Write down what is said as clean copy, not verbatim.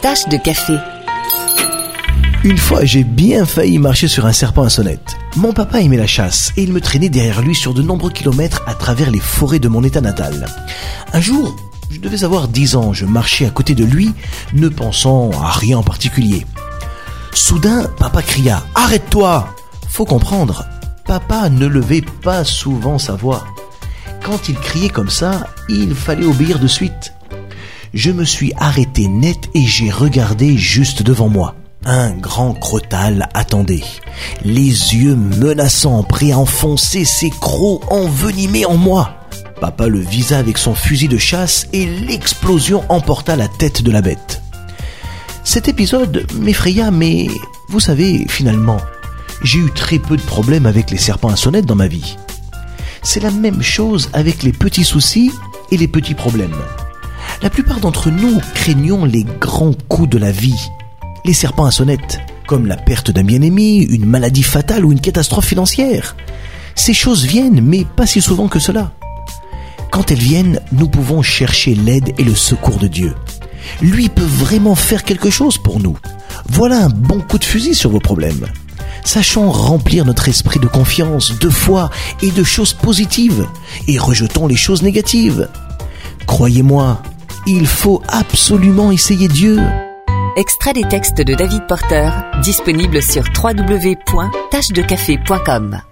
Tache de café. Une fois, j'ai bien failli marcher sur un serpent à sonnette. Mon papa aimait la chasse et il me traînait derrière lui sur de nombreux kilomètres à travers les forêts de mon état natal. Un jour, je devais avoir 10 ans, je marchais à côté de lui, ne pensant à rien en particulier. Soudain, papa cria « Arrête-toi !» Faut comprendre, papa ne levait pas souvent sa voix. Quand il criait comme ça, il fallait obéir de suite. Je me suis arrêté net et j'ai regardé juste devant moi. Un grand crotale attendait, les yeux menaçants, prêts à enfoncer ses crocs envenimés en moi. Papa le visa avec son fusil de chasse et l'explosion emporta la tête de la bête. Cet épisode m'effraya, mais vous savez, finalement, j'ai eu très peu de problèmes avec les serpents à sonnette dans ma vie. C'est la même chose avec les petits soucis et les petits problèmes. La plupart d'entre nous craignons les grands coups de la vie. Les serpents à sonnette, comme la perte d'un bien-aimé, une maladie fatale ou une catastrophe financière. Ces choses viennent, mais pas si souvent que cela. Quand elles viennent, nous pouvons chercher l'aide et le secours de Dieu. Lui peut vraiment faire quelque chose pour nous. Voilà un bon coup de fusil sur vos problèmes. Sachons remplir notre esprit de confiance, de foi et de choses positives, et rejetons les choses négatives. Croyez-moi, il faut absolument essayer Dieu. Extrait des textes de David Porter, disponible sur www.tachedecafé.com.